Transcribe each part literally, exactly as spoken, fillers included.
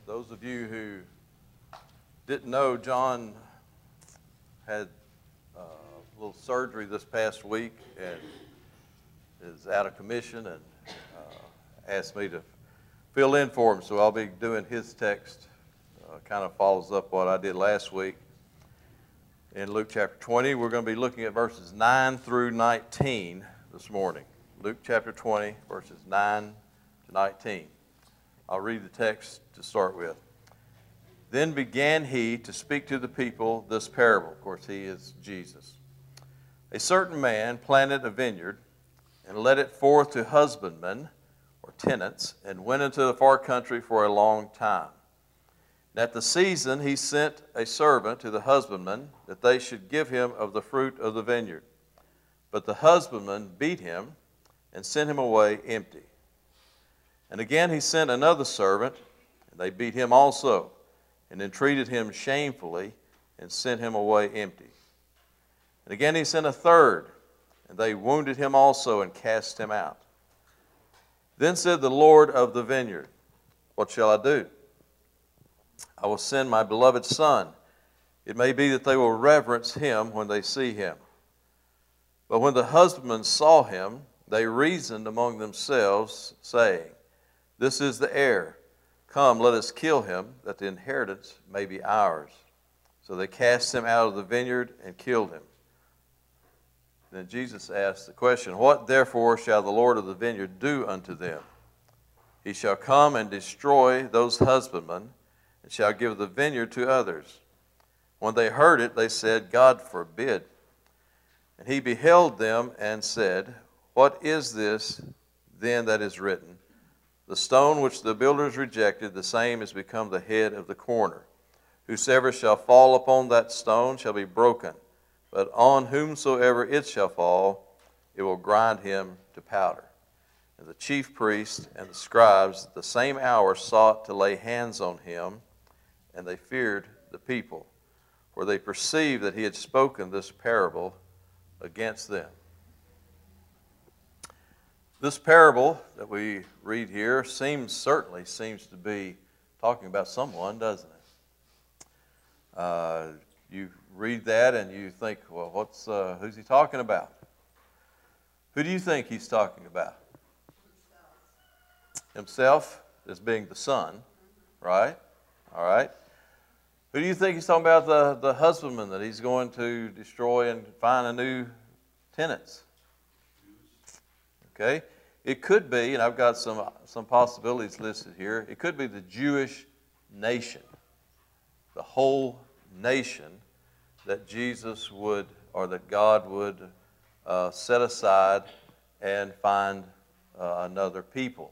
those of you who didn't know, John had uh, a little surgery this past week and is out of commission and uh, asked me to fill in for him. So I'll be doing his text. Uh, kind of follows up what I did last week. In Luke chapter twenty, we're going to be looking at verses nine through nineteen this morning. Luke chapter twenty, verses nine to nineteen. I'll read the text to start with. Then began he to speak to the people this parable. Of course, he is Jesus. A certain man planted a vineyard and led it forth to husbandmen or tenants and went into the far country for a long time. And at the season he sent a servant to the husbandmen that they should give him of the fruit of the vineyard. But the husbandmen beat him and sent him away empty. And again he sent another servant, and they beat him also, and entreated him shamefully, and sent him away empty. And again he sent a third, and they wounded him also, and cast him out. Then said the Lord of the vineyard, What shall I do? I will send my beloved son. It may be that they will reverence him when they see him. But when the husbandmen saw him, they reasoned among themselves, saying, This is the heir. Come, let us kill him, that the inheritance may be ours. So they cast him out of the vineyard and killed him. Then Jesus asked the question, What therefore shall the Lord of the vineyard do unto them? He shall come and destroy those husbandmen, and shall give the vineyard to others. When they heard it, they said, God forbid. And he beheld them and said, What is this then that is written? The stone which the builders rejected, the same is become the head of the corner. Whosoever shall fall upon that stone shall be broken, but on whomsoever it shall fall, it will grind him to powder. And the chief priests and the scribes at the same hour sought to lay hands on him, and they feared the people, for they perceived that he had spoken this parable against them. This parable that we read here seems certainly seems to be talking about someone, doesn't it? Uh, you read that and you think, well, what's uh, who's he talking about? Who do you think he's talking about? Himself as being the son, right? All right. Who do you think he's talking about? The, the husbandman that he's going to destroy and find a new tenants? Okay, it could be, and I've got some some possibilities listed here. It could be the Jewish nation, the whole nation that Jesus would, or that God would uh, set aside and find uh, another people.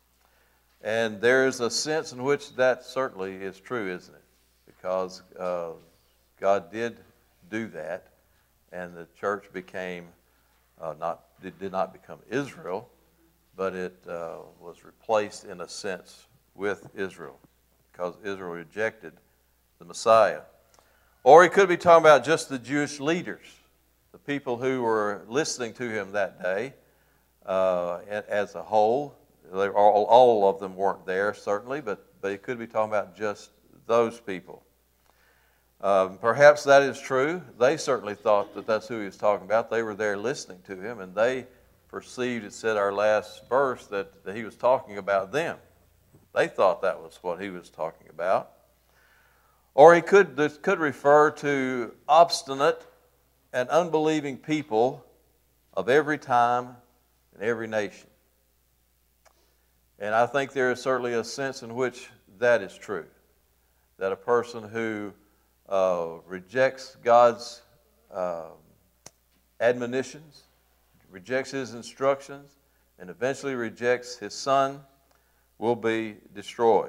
And there's a sense in which that certainly is true, isn't it? Because uh, God did do that, and the church became uh, not. It did not become Israel, but it uh, was replaced in a sense with Israel because Israel rejected the Messiah. Or he could be talking about just the Jewish leaders, the people who were listening to him that day uh, as a whole. They, all, all of them weren't there, certainly, but, but he could be talking about just those people. Um, perhaps that is true. They certainly thought that that's who he was talking about. They were there listening to him, and they perceived, it said our last verse, that, that he was talking about them. They thought that was what he was talking about. Or he could, this could refer to obstinate and unbelieving people of every time and every nation. And I think there is certainly a sense in which that is true, that a person who Uh, rejects God's uh, admonitions, rejects his instructions, and eventually rejects his son, will be destroyed.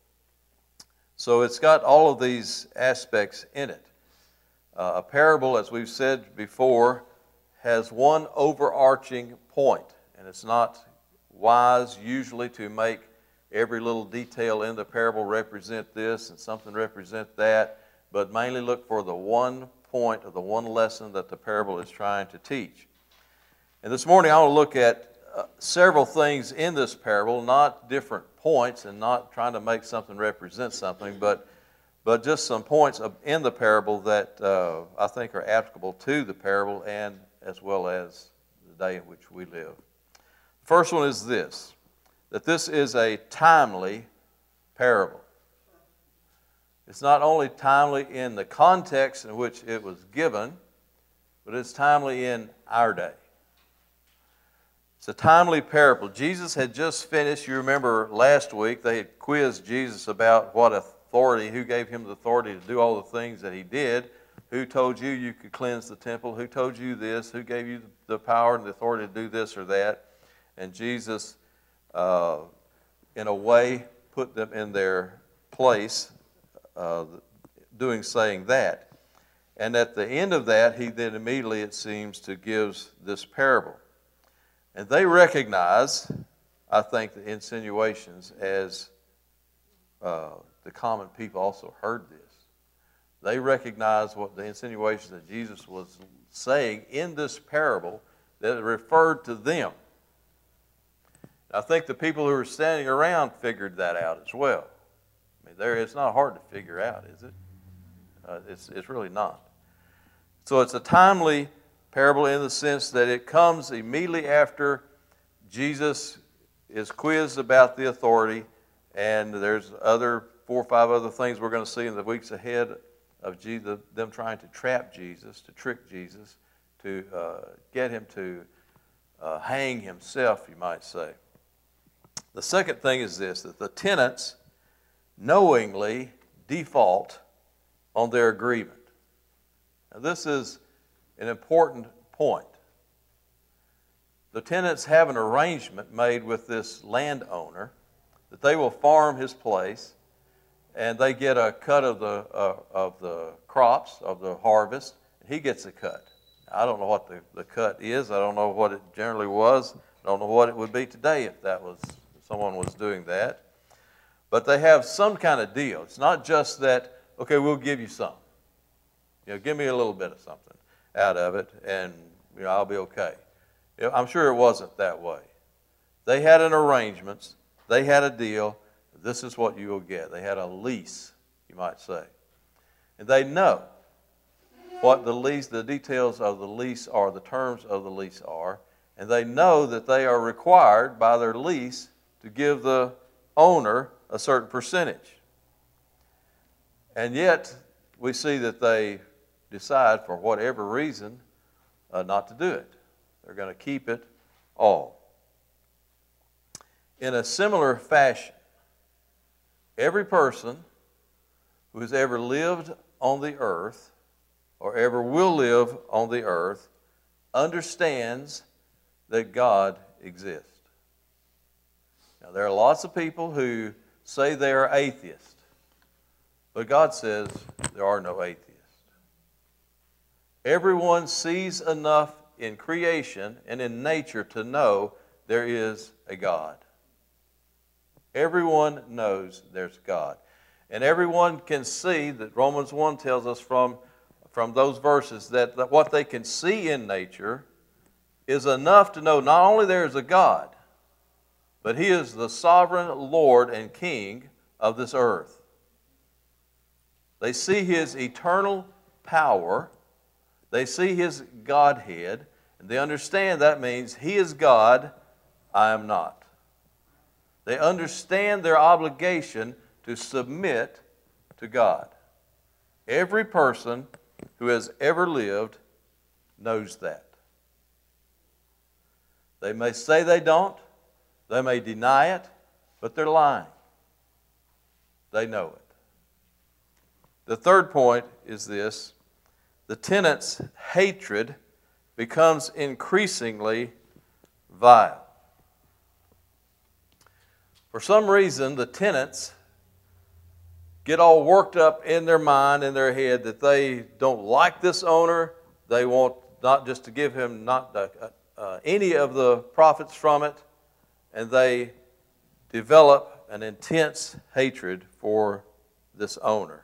So it's got all of these aspects in it. Uh, a parable, as we've said before, has one overarching point, and it's not wise usually to make every little detail in the parable represent this and something represent that, but mainly look for the one point or the one lesson that the parable is trying to teach. And this morning I want to look at uh, several things in this parable, not different points and not trying to make something represent something, but, but just some points of, in the parable that uh, I think are applicable to the parable and as well as the day in which we live. The first one is this, that this is a timely parable. It's not only timely in the context in which it was given, but it's timely in our day. It's a timely parable. Jesus had just finished, you remember last week, they had quizzed Jesus about what authority, who gave him the authority to do all the things that he did, who told you you could cleanse the temple, who told you this, who gave you the power and the authority to do this or that. And Jesus, uh, in a way, put them in their place, uh, doing, saying that. And at the end of that, he then immediately, it seems, to gives this parable. And they recognize, I think, the insinuations as uh, the common people also heard this. They recognize what the insinuations that Jesus was saying in this parable that it referred to them. I think the people who were standing around figured that out as well. I mean, there, it's not hard to figure out, is it? Uh, it's, it's really not. So it's a timely parable in the sense that it comes immediately after Jesus is quizzed about the authority, and there's other four or five other things we're going to see in the weeks ahead of Jesus, them trying to trap Jesus, to trick Jesus, to uh, get him to uh, hang himself, you might say. The second thing is this, that the tenants knowingly default on their agreement. Now, this is an important point. The tenants have an arrangement made with this landowner that they will farm his place, and they get a cut of the uh, of the crops, of the harvest, and he gets a cut. I don't know what the, the cut is. I don't know what it generally was. I don't know what it would be today if that was if someone was doing that. But they have some kind of deal. It's not just that, okay, we'll give you some. You know, give me a little bit of something out of it, and you know, I'll be okay. I'm sure it wasn't that way. They had an arrangement. They had a deal. This is what you will get. They had a lease, you might say. And they know what the lease, the details of the lease are, the terms of the lease are, and they know that they are required by their lease to give the owner a certain percentage. And yet, we see that they decide, for whatever reason, uh, not to do it. They're going to keep it all. In a similar fashion, every person who has ever lived on the earth or ever will live on the earth understands that God exists. Now, there are lots of people who say they are atheists, but God says there are no atheists. Everyone sees enough in creation and in nature to know there is a God. Everyone knows there's God. And everyone can see that Romans one tells us from, from those verses that, that what they can see in nature is enough to know not only there is a God, but He is the sovereign Lord and King of this earth. They see His eternal power. They see His Godhead, and they understand that means He is God, I am not. They understand their obligation to submit to God. Every person who has ever lived knows that. They may say they don't, they may deny it, but they're lying. They know it. The third point is this: the tenant's hatred becomes increasingly vile. For some reason, the tenants get all worked up in their mind, in their head, that they don't like this owner. They want not just to give him not uh, uh, any of the profits from it, and they develop an intense hatred for this owner.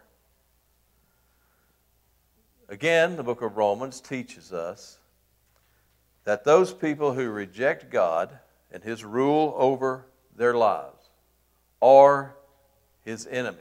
Again, the book of Romans teaches us that those people who reject God and his rule over their lives, or his enemies.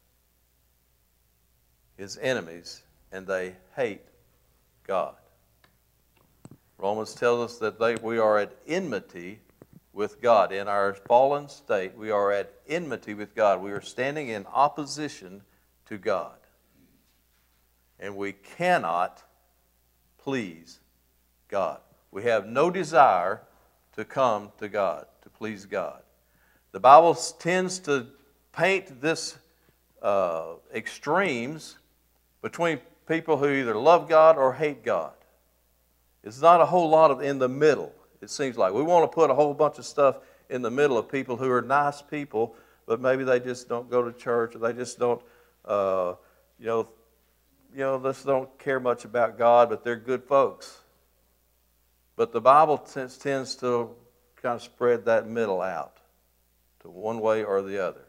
His enemies, and they hate God. Romans tells us that they, we are at enmity with God. In our fallen state, we are at enmity with God. We are standing in opposition to God. And we cannot please God. We have no desire to come to God, to please God. The Bible tends to paint this uh, extremes between people who either love God or hate God. It's not a whole lot of in the middle, it seems like. We want to put a whole bunch of stuff in the middle of people who are nice people, but maybe they just don't go to church, or they just don't, uh, you know, you know, just don't care much about God, but they're good folks. But the Bible tends, tends to kind of spread that middle out to one way or the other.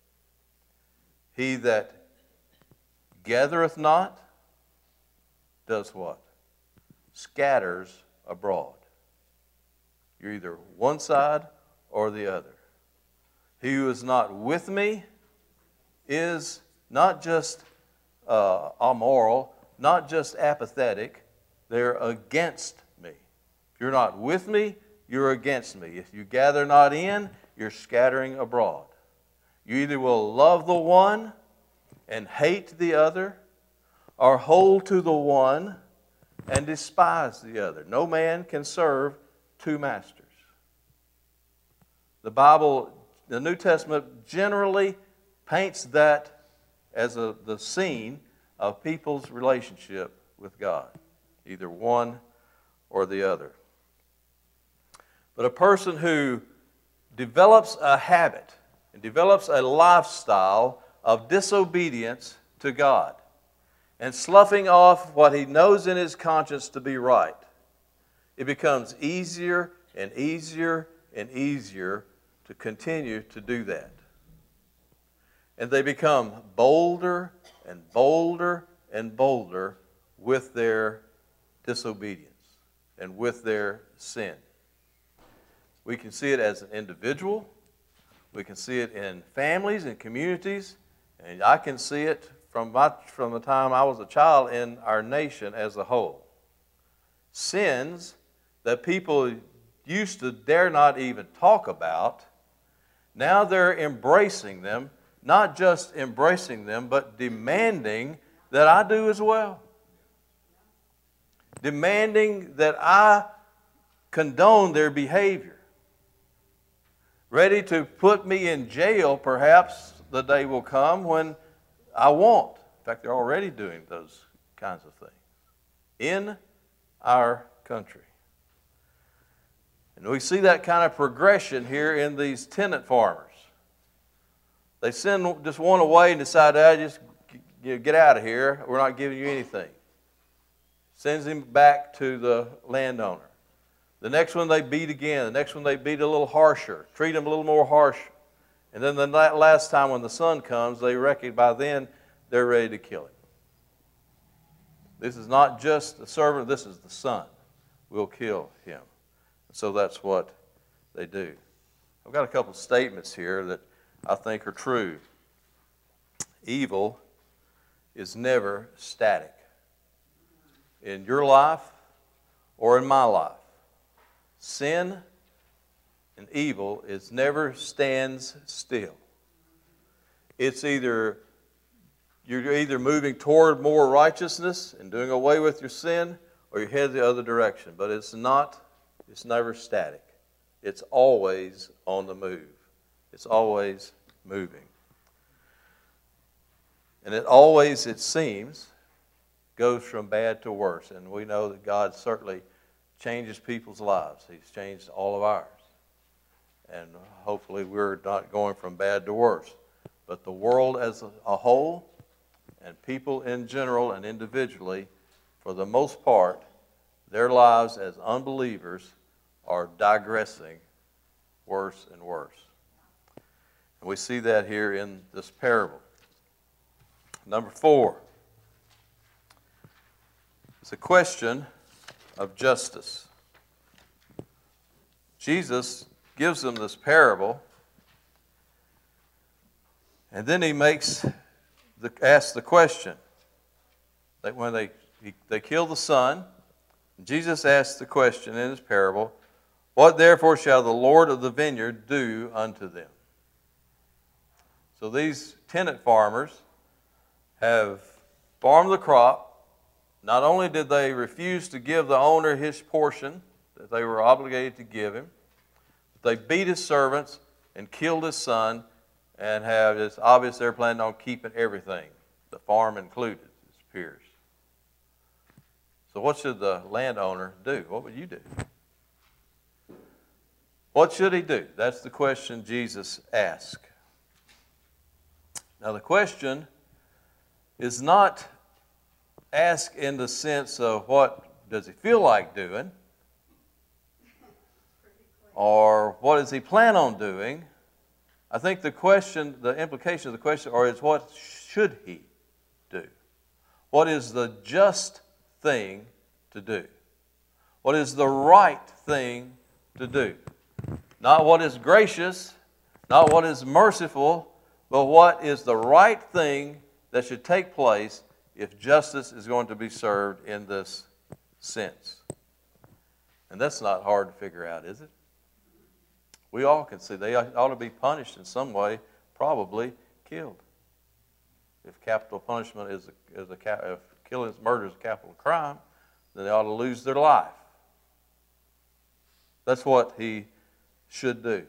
He that gathereth not does what? Scatters abroad. You're either one side or the other. He who is not with me is not just uh, amoral, not just apathetic, they're against me. If you're not with me, you're against me. If you gather not in, you're scattering abroad. You either will love the one and hate the other, or hold to the one and despise the other. No man can serve two masters. The Bible, the New Testament generally paints that as a, the scene of people's relationship with God, either one or the other. But a person who develops a habit and develops a lifestyle of disobedience to God and sloughing off what he knows in his conscience to be right, it becomes easier and easier and easier to continue to do that. And they become bolder and bolder and bolder with their disobedience and with their sin. We can see it as an individual. We can see it in families and communities. And I can see it from, my, from the time I was a child in our nation as a whole. Sins that people used to dare not even talk about, now they're embracing them, not just embracing them, but demanding that I do as well. Demanding that I condone their behavior. Ready to put me in jail, perhaps the day will come when I won't. In fact, they're already doing those kinds of things in our country. And we see that kind of progression here in these tenant farmers. They send just one away and decide, ah, just you know, get out of here. We're not giving you anything. Sends him back to the landowner. The next one they beat again. The next one they beat a little harsher. Treat him a little more harsh. And then the last time when the son comes, they reckon by then they're ready to kill him. This is not just the servant, this is the son. We'll kill him. So that's what they do. I've got a couple of statements here that I think are true. Evil is never static. In your life or in my life, sin and evil is never stands still. It's either you're either moving toward more righteousness and doing away with your sin, or you're headed the other direction. But it's not, it's never static. It's always on the move. It's always moving. And it always, it seems, goes from bad to worse. And we know that God certainly changes people's lives. He's changed all of ours. And hopefully we're not going from bad to worse. But the world as a whole, and people in general and individually, for the most part, their lives as unbelievers are digressing worse and worse. And we see that here in this parable. Number four, it's a question of justice. Jesus gives them this parable, and then he makes the asks the question that when they he, they kill the son, Jesus asks the question in his parable, "What therefore shall the Lord of the vineyard do unto them?" So these tenant farmers have farmed the crop. Not only did they refuse to give the owner his portion that they were obligated to give him, but they beat his servants and killed his son, and have, it's obvious they're planning on keeping everything, the farm included, it appears. So what should the landowner do? What would you do? What should he do? That's the question Jesus asked. Now the question is not asked in the sense of what does he feel like doing, or what does he plan on doing. I think the question, the implication of the question or is what should he do? What is the just thing to do? What is the right thing to do? Not what is gracious, not what is merciful, but what is the right thing that should take place if justice is going to be served in this sense. And that's not hard to figure out, is it? We all can see they ought to be punished in some way, probably killed. If capital punishment is a, is a if killing, murder is a capital crime, then they ought to lose their life. That's what he should do.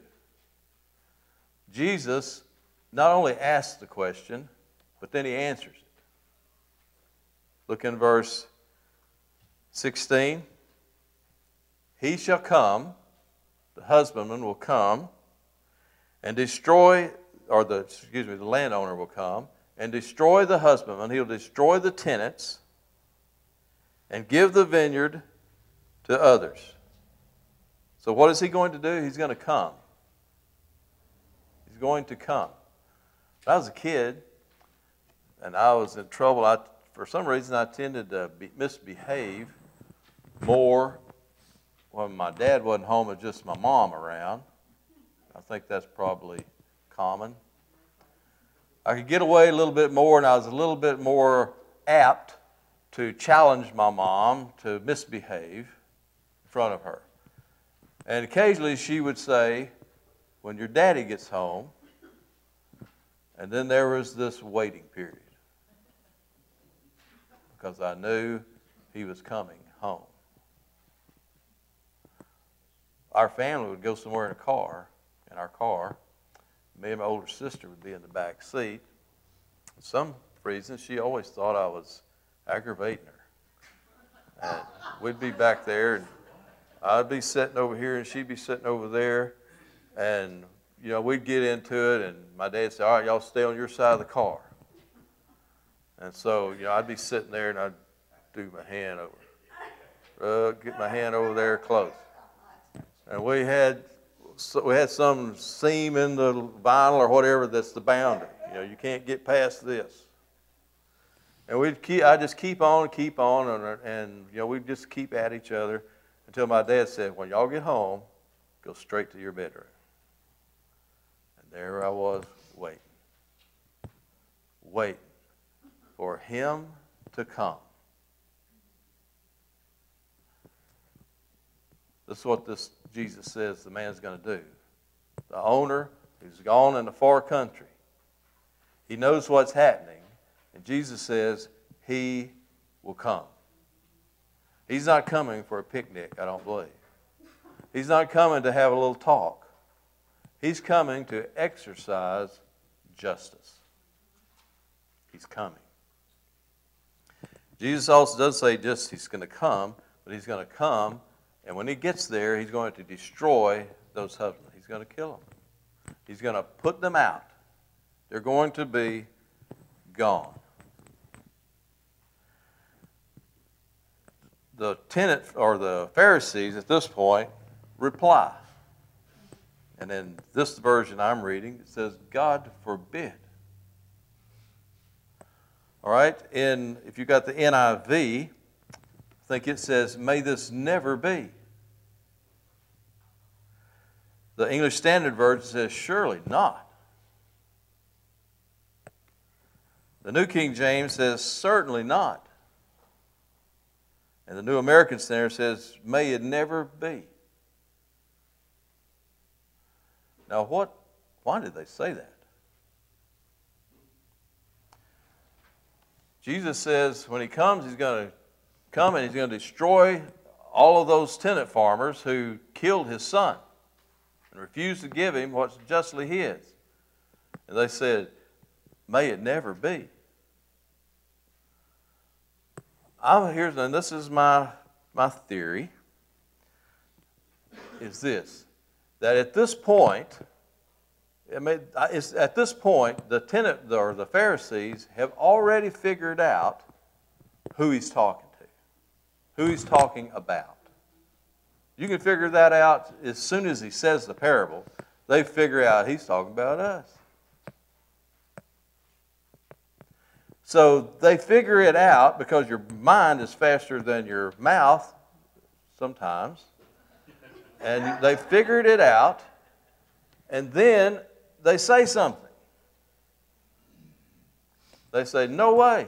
Jesus not only asks the question, but then he answers it. Look in verse sixteen. He shall come, the husbandman will come, and destroy, or the, excuse me, the landowner will come, and destroy the husbandman. He'll destroy the tenants, and give the vineyard to others. So what is he going to do? He's going to come. He's going to come. When I was a kid, and I was in trouble, I, for some reason I tended to be, misbehave more when my dad wasn't home and just my mom around. I think that's probably common. I could get away a little bit more, and I was a little bit more apt to challenge my mom to misbehave in front of her. And occasionally she would say, "When your daddy gets home," and then there was this waiting period because I knew he was coming home. Our family would go somewhere in a car, in our car. Me and my older sister would be in the back seat. For some reason, she always thought I was aggravating her. And we'd be back there, and I'd be sitting over here, and she'd be sitting over there. And, you know, we'd get into it, and my dad would say, "All right, y'all stay on your side of the car." And so, you know, I'd be sitting there, and I'd do my hand over, uh, get my hand over there close. And we had so we had some seam in the vinyl or whatever that's the boundary. You know, you can't get past this. And we'd keep, I just keep on, keep on, and, and you know, we'd just keep at each other until my dad said, "When y'all get home, go straight to your bedroom." And there I was waiting, waiting for him to come. This is what this Jesus says the man's going to do. The owner who's gone in a far country, he knows what's happening, and Jesus says he will come. He's not coming for a picnic, I don't believe. He's not coming to have a little talk. He's coming to exercise justice. He's coming. Jesus also does say just he's going to come, but he's going to come. And when he gets there, he's going to destroy those husbands. He's going to kill them. He's going to put them out. They're going to be gone. The tenant or the Pharisees at this point reply. And in this version I'm reading, it says, "God forbid." All right? In, if you've got the N I V, I think it says, "May this never be." The English Standard Version says, surely not. The New King James says, certainly not. And the New American Standard says, may it never be. Now, what? Why did they say that? Jesus says when he comes, he's going to come and he's going to destroy all of those tenant farmers who killed his son and refused to give him what's justly his. And they said, may it never be. I'm here, and this is my, my theory, is this, that at this point, I mean, it's, at this point, the tenant or the Pharisees have already figured out who he's talking to, who he's talking about. You can figure that out as soon as he says the parable. They figure out he's talking about us. So they figure it out because your mind is faster than your mouth sometimes. And they figured it out, and then they say something. They say, no way.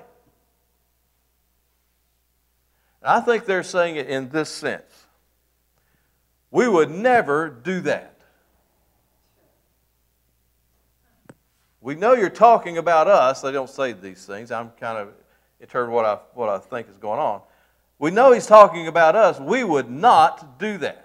And I think they're saying it in this sense. We would never do that. We know you're talking about us. They don't say these things. I'm kind of interpreting what I, what I think is going on. We know he's talking about us. We would not do that.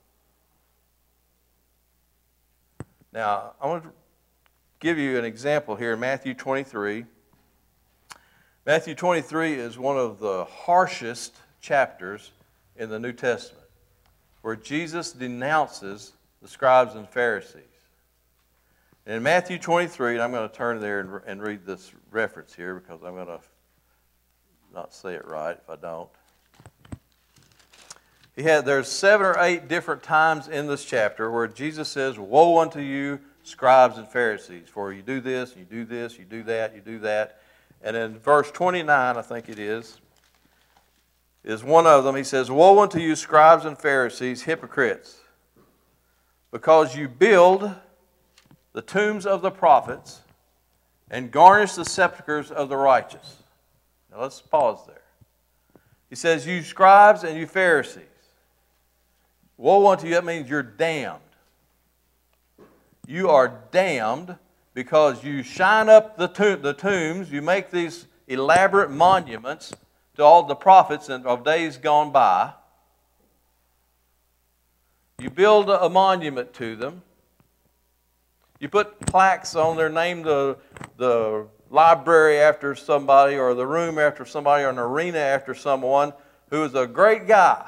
Now, I want to give you an example here in Matthew twenty-three. Matthew twenty-three is one of the harshest chapters in the New Testament, where Jesus denounces the scribes and Pharisees. And in Matthew twenty-three, and I'm going to turn there and, and read this reference here because I'm going to not say it right if I don't. He had, there's seven or eight different times in this chapter where Jesus says, woe unto you, scribes and Pharisees, for you do this, you do this, you do that, you do that. And in verse twenty-nine, I think it is, is one of them. He says, woe unto you, scribes and Pharisees, hypocrites, because you build the tombs of the prophets and garnish the sepulchres of the righteous. Now let's pause there. He says, you scribes and you Pharisees, woe unto you, that means you're damned. You are damned because you shine up the, tomb, the tombs, you make these elaborate monuments to all the prophets of days gone by. You build a monument to them. You put plaques on there, name the, the library after somebody, or the room after somebody, or an arena after someone who was a great guy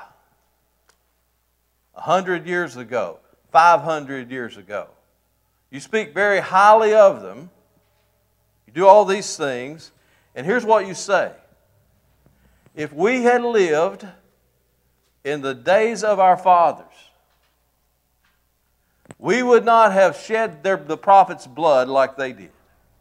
a hundred years ago, five hundred years ago. You speak very highly of them. You do all these things, and here's what you say. If we had lived in the days of our fathers, we would not have shed their, the prophets' blood like they did.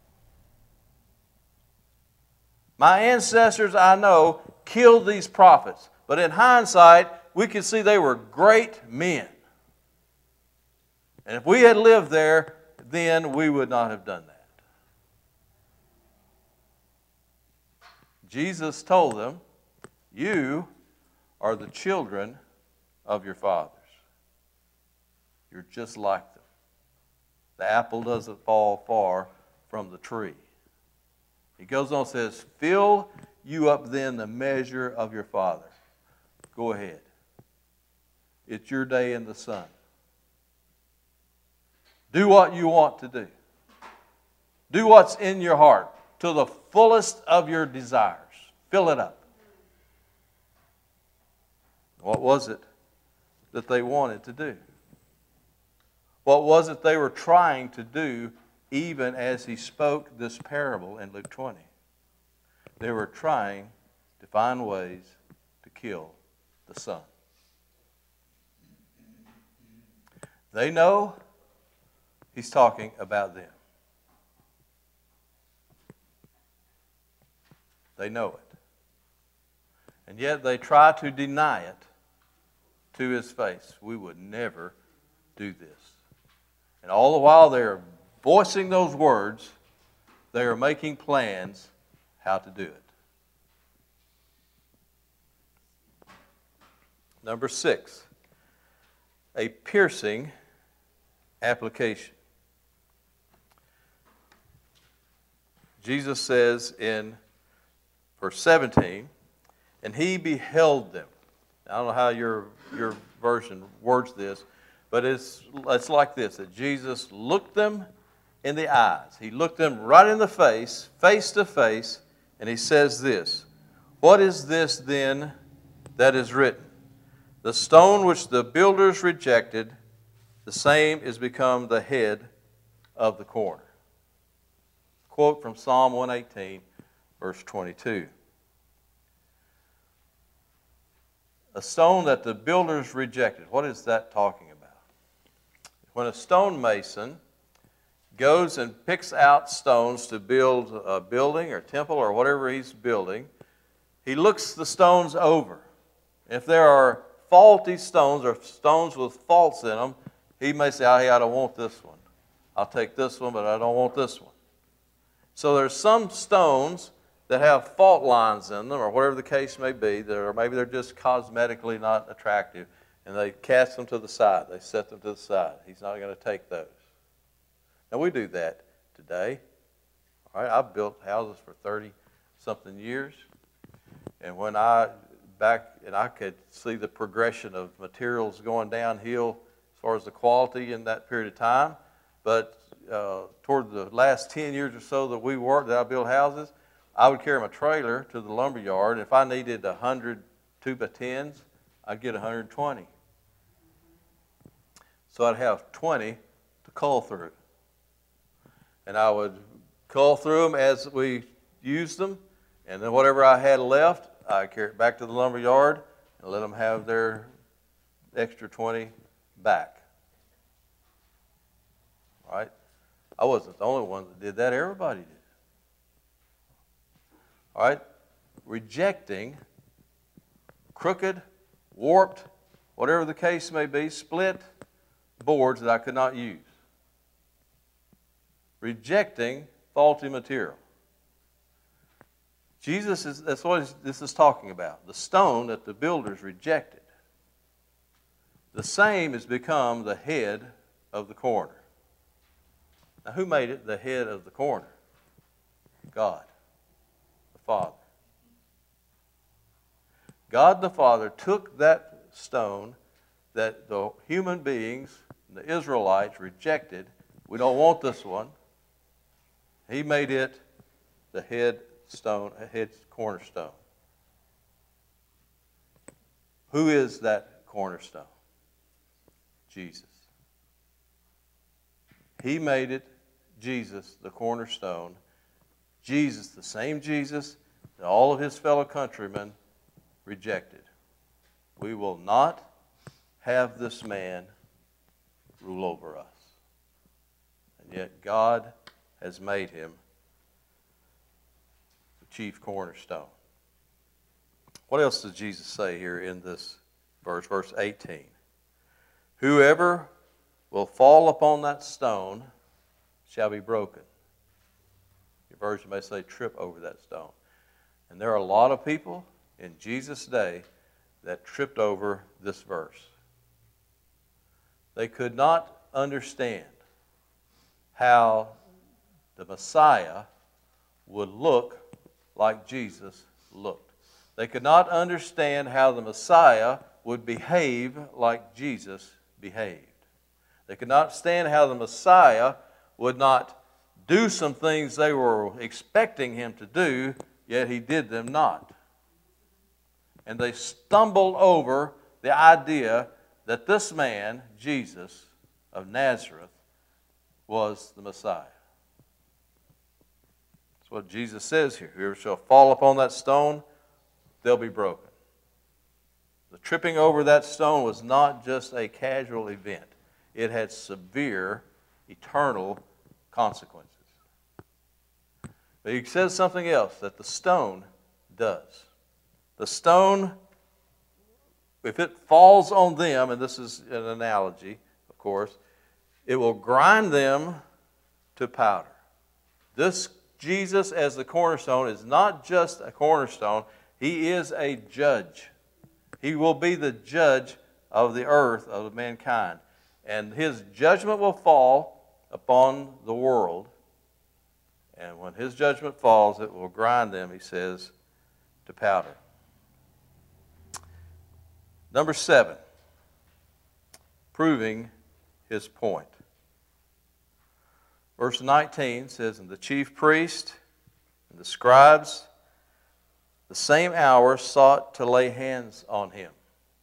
My ancestors, I know, killed these prophets. But in hindsight, we can see they were great men. And if we had lived there, then we would not have done that. Jesus told them, you are the children of your fathers. You're just like them. The apple doesn't fall far from the tree. He goes on and says, fill you up then the measure of your father. Go ahead. It's your day in the sun. Do what you want to do. Do what's in your heart to the fullest of your desires. Fill it up. What was it that they wanted to do? What was it they were trying to do even as he spoke this parable in Luke twenty? They were trying to find ways to kill the Son. They know he's talking about them. They know it. And yet they try to deny it to his face. We would never do this. And all the while they're voicing those words, they are making plans how to do it. Number six, a piercing application. Jesus says in verse seventeen, and he beheld them. I don't know how your, your version words this, but it's, it's like this, that Jesus looked them in the eyes. He looked them right in the face, face to face, and he says this, what is this then that is written? The stone which the builders rejected, the same is become the head of the corner. Quote from Psalm one eighteen, verse twenty-two. A stone that the builders rejected. What is that talking about? When a stonemason goes and picks out stones to build a building or temple or whatever he's building, he looks the stones over. If there are faulty stones or stones with faults in them, he may say, oh, hey, I don't want this one. I'll take this one, but I don't want this one. So there's some stones that have fault lines in them, or whatever the case may be, that or maybe they're just cosmetically not attractive, and they cast them to the side. They set them to the side. He's not going to take those. Now, we do that today. All right, I've built houses for thirty-something years, and when I, back, and I could see the progression of materials going downhill as far as the quality in that period of time, but uh, toward the last ten years or so that we worked, that I built houses, I would carry my trailer to the lumber yard. If I needed one hundred two by tens, I'd get one hundred twenty. So I'd have twenty to cull through. And I would cull through them as we used them, and then whatever I had left, I'd carry it back to the lumber yard and let them have their extra twenty back. All right? I wasn't the only one that did that. Everybody did. All right? Rejecting crooked, warped, whatever the case may be, split boards that I could not use. Rejecting faulty material. Jesus is, that's what this is talking about. The stone that the builders rejected. The same has become the head of the corner. Now, who made it the head of the corner? God, the Father. God the Father took that stone that the human beings, the Israelites, rejected. We don't want this one. He made it the head stone, a head cornerstone. Who is that cornerstone? Jesus. He made it, Jesus, the cornerstone. Jesus, the same Jesus that all of his fellow countrymen rejected. We will not have this man rule over us. And yet God has made him the chief cornerstone. What else does Jesus say here in this verse, verse eighteen? Whoever will fall upon that stone shall be broken. Your version may say trip over that stone. And there are a lot of people in Jesus' day that tripped over this verse. They could not understand how the Messiah would look like Jesus looked. They could not understand how the Messiah would behave like Jesus behaved. They could not stand how the Messiah would not do some things they were expecting him to do, yet he did them not. And they stumbled over the idea that this man, Jesus of Nazareth, was the Messiah. That's what Jesus says here. Whoever shall fall upon that stone, they'll be broken. The tripping over that stone was not just a casual event. It had severe, eternal consequences. But he says something else that the stone does. The stone, if it falls on them, and this is an analogy, of course, It will grind them to powder. This Jesus as the cornerstone is not just a cornerstone. He is a judge. He will be the judge of the earth, of mankind. And his judgment will fall upon the world. And when his judgment falls, it will grind them, he says, to powder. Number seven, proving his point. Verse nineteen says, and the chief priest and the scribes the same hour sought to lay hands on him.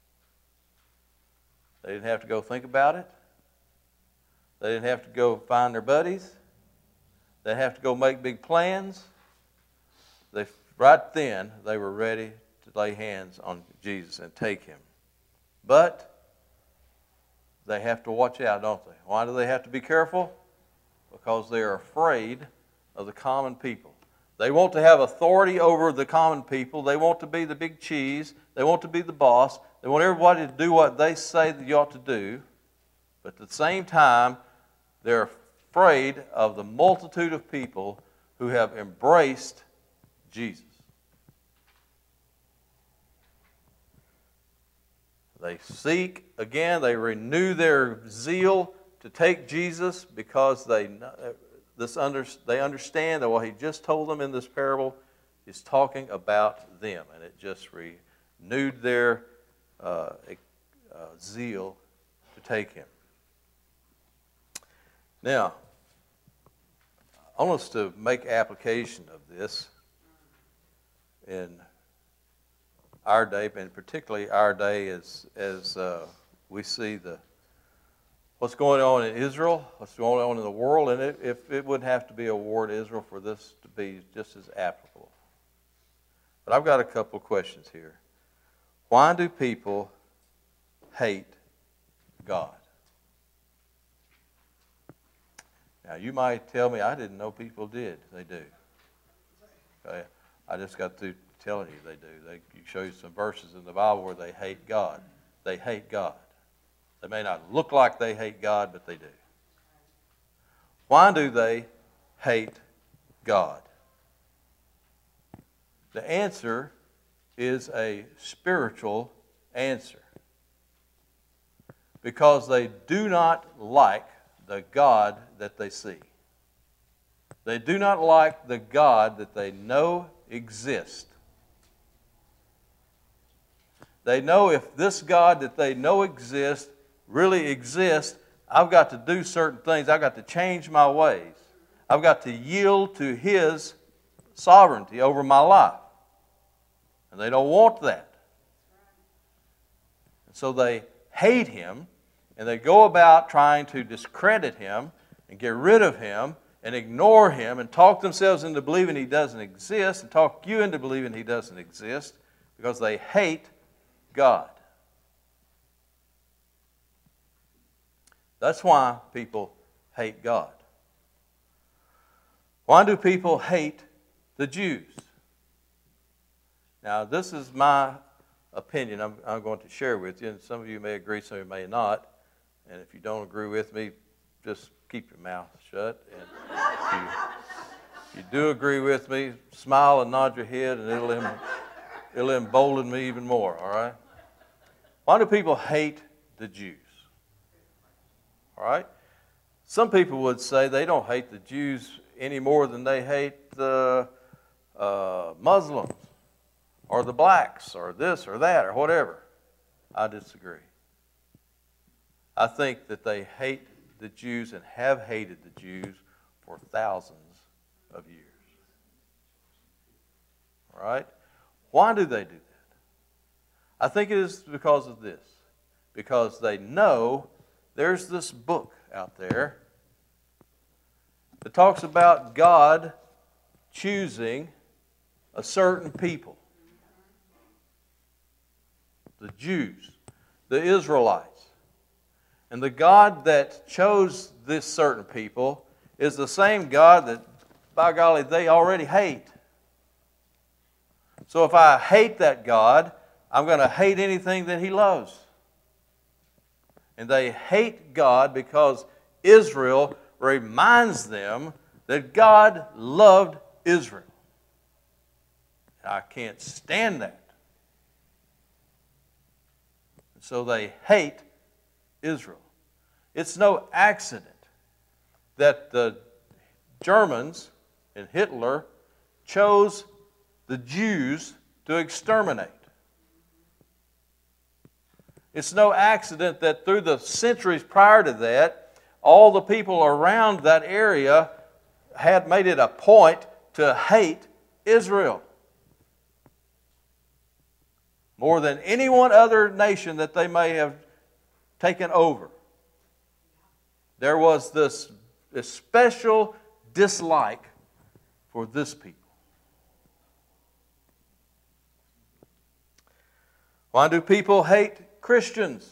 They didn't have to go think about it. They didn't have to go find their buddies. They didn't have to go make big plans. They, right then, they were ready to lay hands on Jesus and take him. But they have to watch out, don't they? Why do they have to be careful? Because they are afraid of the common people. They want to have authority over the common people. They want to be the big cheese. They want to be the boss. They want everybody to do what they say that you ought to do. But at the same time, they're afraid of the multitude of people who have embraced Jesus. They seek, again, they renew their zeal to take Jesus because they, this under, they understand that what he just told them in this parable is talking about them. And it just renewed their uh, uh, zeal to take him. Now, I want us to make application of this in our day, and particularly our day as, as uh, we see the what's going on in Israel, what's going on in the world, and it, if it wouldn't have to be a war to Israel for this to be just as applicable. But I've got a couple of questions here. Why do people hate God? Now, you might tell me, I didn't know people did. They do. Okay? I just got through telling you they do. They you show you some verses in the Bible where they hate God. They hate God. They may not look like they hate God, but they do. Why do they hate God? The answer is a spiritual answer. Because they do not like the God that they see. They do not like the God that they know exists. They know if this God that they know exists really exists, I've got to do certain things. I've got to change my ways. I've got to yield to his sovereignty over my life. And they don't want that. And so they hate him, and they go about trying to discredit him and get rid of him and ignore him and talk themselves into believing he doesn't exist and talk you into believing he doesn't exist because they hate God. That's why people hate God. Why do people hate the Jews? Now, this is my opinion I'm, I'm going to share with you, and some of you may agree, some of you may not. And if you don't agree with me, just keep your mouth shut. And if you, if you do agree with me, smile and nod your head, and it'll, em, it'll embolden me even more, all right? Why do people hate the Jews? All right? Some people would say they don't hate the Jews any more than they hate the uh, Muslims or the blacks or this or that or whatever. I disagree. I think that they hate the Jews and have hated the Jews for thousands of years. All right? Why do they do that? I think it is because of this. Because they know there's this book out there that talks about God choosing a certain people. The Jews, the Israelites. And the God that chose this certain people is the same God that, by golly, they already hate. So if I hate that God, I'm going to hate anything that he loves. And they hate God because Israel reminds them that God loved Israel. I can't stand that. So they hate Israel. It's no accident that the Germans and Hitler chose the Jews to exterminate. It's no accident that through the centuries prior to that, all the people around that area had made it a point to hate Israel more than any one other nation that they may have taken over. There was this, this special dislike for this people. Why do people hate Christians?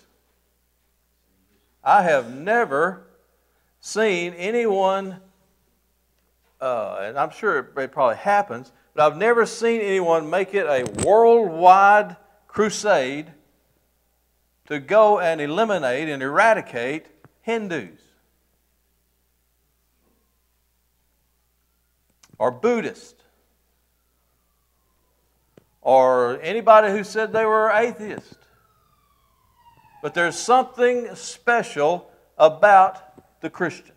I have never seen anyone, uh, and I'm sure it probably happens, but I've never seen anyone make it a worldwide crusade to go and eliminate and eradicate Hindus or Buddhists or anybody who said they were atheist. But there's something special about the Christian.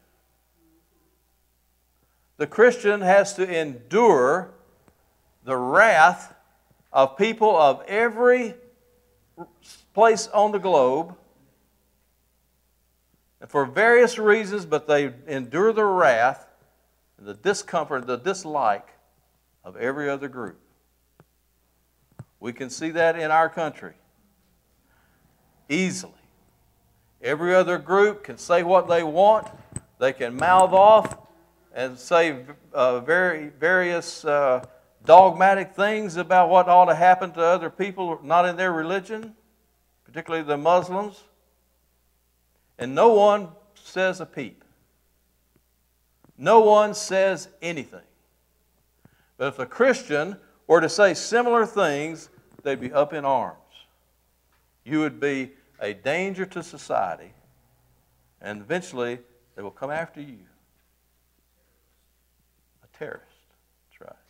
The Christian has to endure the wrath of people of every place on the globe, and for various reasons, but they endure the wrath, the discomfort, the dislike of every other group. We can see that in our country easily. Every other group can say what they want. They can mouth off and say uh, very various uh, dogmatic things about what ought to happen to other people not in their religion, particularly the Muslims. And no one says a peep. No one says anything. But if a Christian were to say similar things, they'd be up in arms. You would be a danger to society, and eventually they will come after you. A terrorist. That's right.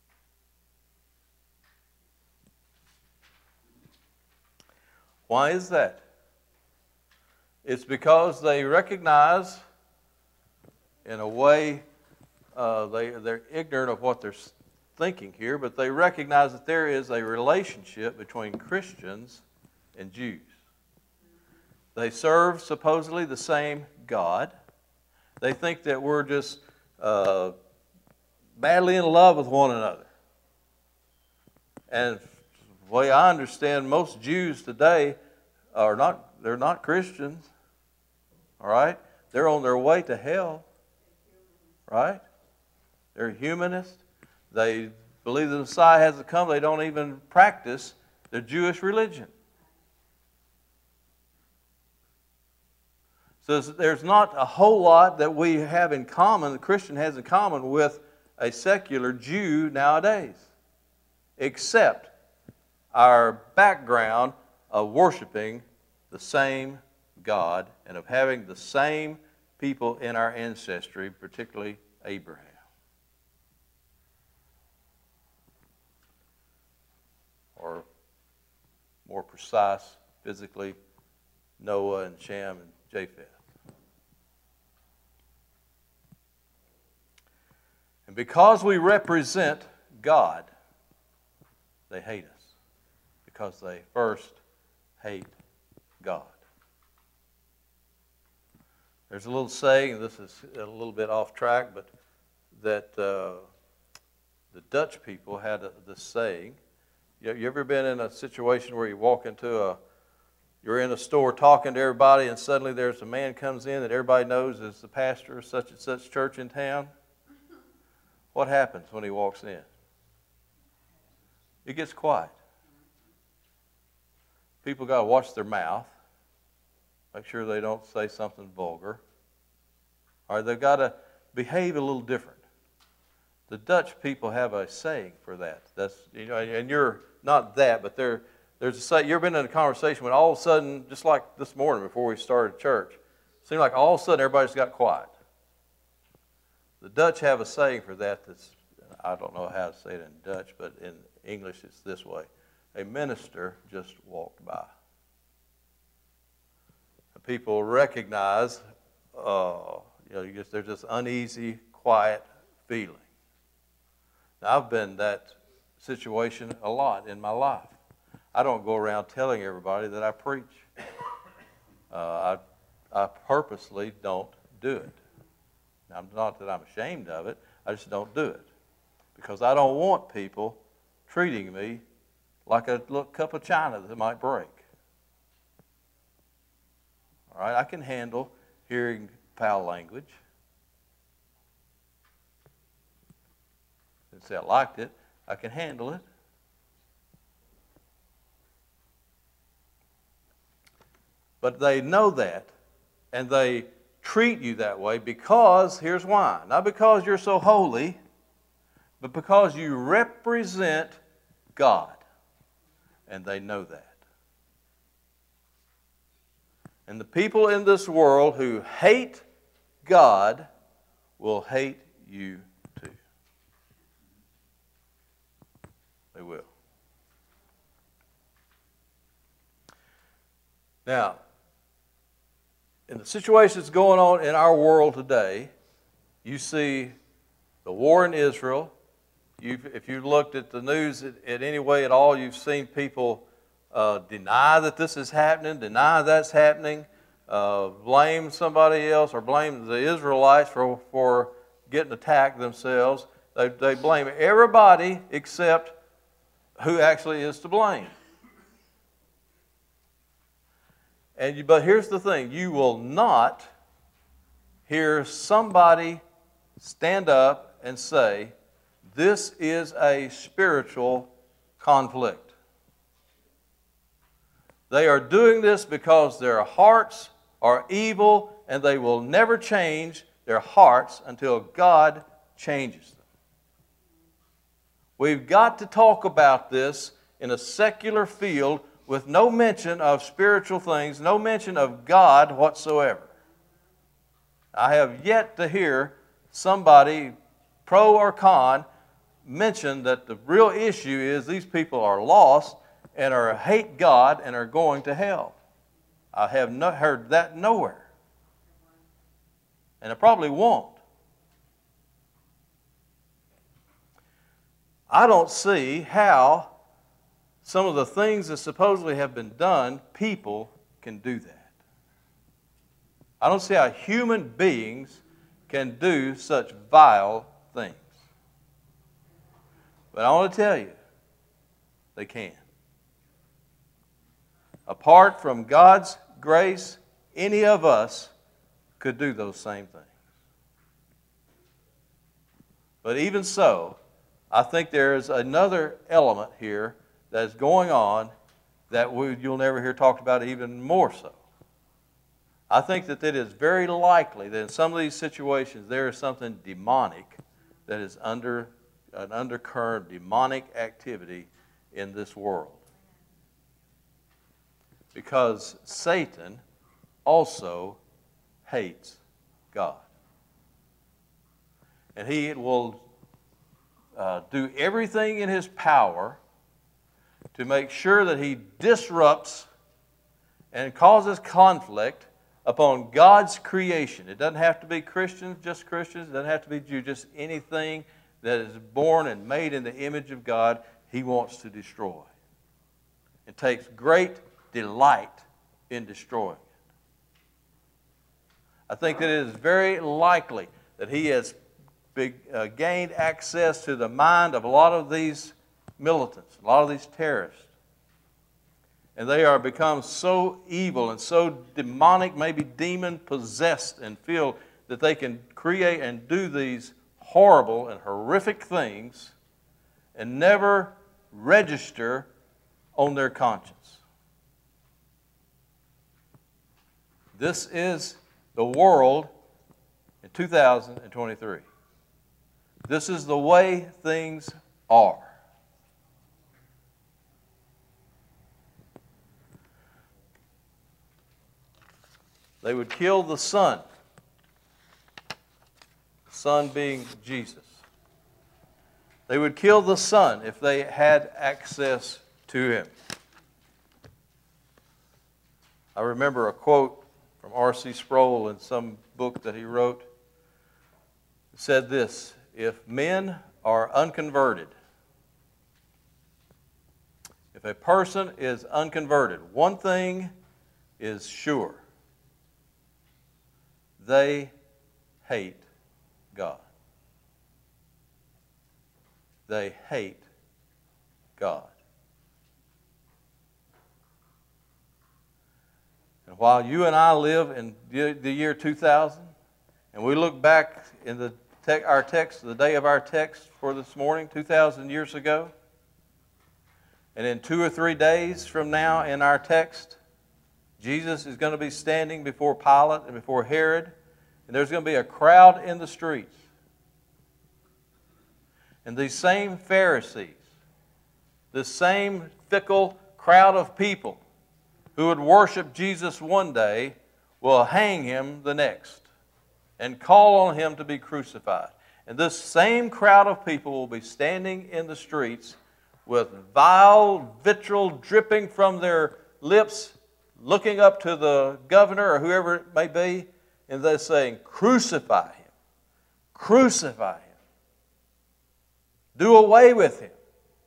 Why is that? It's because they recognize, in a way, uh, they, they're ignorant of what they're thinking here, but they recognize that there is a relationship between Christians and Jews. They serve supposedly the same God. They think that we're just uh, madly in love with one another. And the way I understand, most Jews today are not, they're not Christians. All right? They're on their way to hell. Right? They're humanists. They believe the Messiah hasn't come. They don't even practice the Jewish religion. So there's not a whole lot that we have in common, the Christian has in common with a secular Jew nowadays, except our background of worshiping the same God and of having the same people in our ancestry, particularly Abraham. Or more precise, physically, Noah and Shem and Japheth. And because we represent God, they hate us. Because they first hate God. There's a little saying, this is a little bit off track, but that uh, the Dutch people had a, this saying. You, you ever been in a situation where you walk into a, you're in a store talking to everybody, and suddenly there's a man comes in that everybody knows is the pastor of such and such church in town? What happens when he walks in? It gets quiet. People got to watch their mouth. Make sure they don't say something vulgar. Or they've got to behave a little different. The Dutch people have a saying for that. That's, you know, and you're not that, but there, there's a say. You've been in a conversation when all of a sudden, just like this morning before we started church, seemed like all of a sudden everybody just got quiet. The Dutch have a saying for that that's, I don't know how to say it in Dutch, but in English it's this way. A minister just walked by. People recognize, uh, you know, you just, there's this uneasy, quiet feeling. Now, I've been in that situation a lot in my life. I don't go around telling everybody that I preach. Uh, I, I purposely don't do it. Now, not that I'm ashamed of it, I just don't do it. Because I don't want people treating me like a little cup of china that might break. All right, I can handle hearing foul language. Didn't say I liked it. I can handle it. But they know that, and they treat you that way because, here's why. Not because you're so holy, but because you represent God. And they know that. And the people in this world who hate God will hate you too. They will. Now, in the situation that's going on in our world today, you see the war in Israel. You've, if you looked at the news at, at any way at all, you've seen people uh, deny that this is happening, deny that's happening, uh, blame somebody else or blame the Israelites for, for getting attacked themselves. They, they blame everybody except who actually is to blame. And you, but here's the thing, you will not hear somebody stand up and say, this is a spiritual conflict. They are doing this because their hearts are evil and they will never change their hearts until God changes them. We've got to talk about this in a secular field with no mention of spiritual things, no mention of God whatsoever. I have yet to hear somebody, pro or con, mention that the real issue is these people are lost and are hate God and are going to hell. I have not heard that nowhere. And I probably won't. I don't see how some of the things that supposedly have been done, people can do that. I don't see how human beings can do such vile things. But I want to tell you, they can. Apart from God's grace, any of us could do those same things. But even so, I think there is another element here that is going on that we, you'll never hear talked about even more so. I think that it is very likely that in some of these situations there is something demonic that is under an undercurrent demonic activity in this world. Because Satan also hates God. And he will uh, do everything in his power to make sure that he disrupts and causes conflict upon God's creation. It doesn't have to be Christians, just Christians. It doesn't have to be Jews, just anything that is born and made in the image of God, he wants to destroy. It takes great delight in destroying it. I think that it is very likely that he has big, uh, gained access to the mind of a lot of these militants, a lot of these terrorists. And they are become so evil and so demonic, maybe demon-possessed, and feel that they can create and do these horrible and horrific things and never register on their conscience. This is the world in two thousand twenty-three. This is the way things are. They would kill the Son, the Son being Jesus. They would kill the Son if they had access to him. I remember a quote from R C Sproul in some book that he wrote. It said this: if men are unconverted, if a person is unconverted, one thing is sure: they hate God. They hate God. And while you and I live in the year two thousand, and we look back in the te- our text, the day of our text for this morning, two thousand years ago, and in two or three days from now in our text, Jesus is going to be standing before Pilate and before Herod, and there's going to be a crowd in the streets. And these same Pharisees, this same fickle crowd of people who would worship Jesus one day will hang him the next and call on him to be crucified. And this same crowd of people will be standing in the streets with vile vitriol dripping from their lips, looking up to the governor or whoever it may be, and they're saying, "Crucify him, crucify him, do away with him."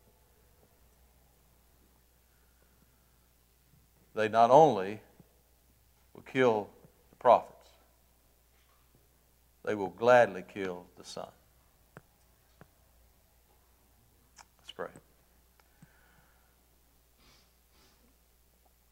They not only will kill the prophets, they will gladly kill the Son. Let's pray.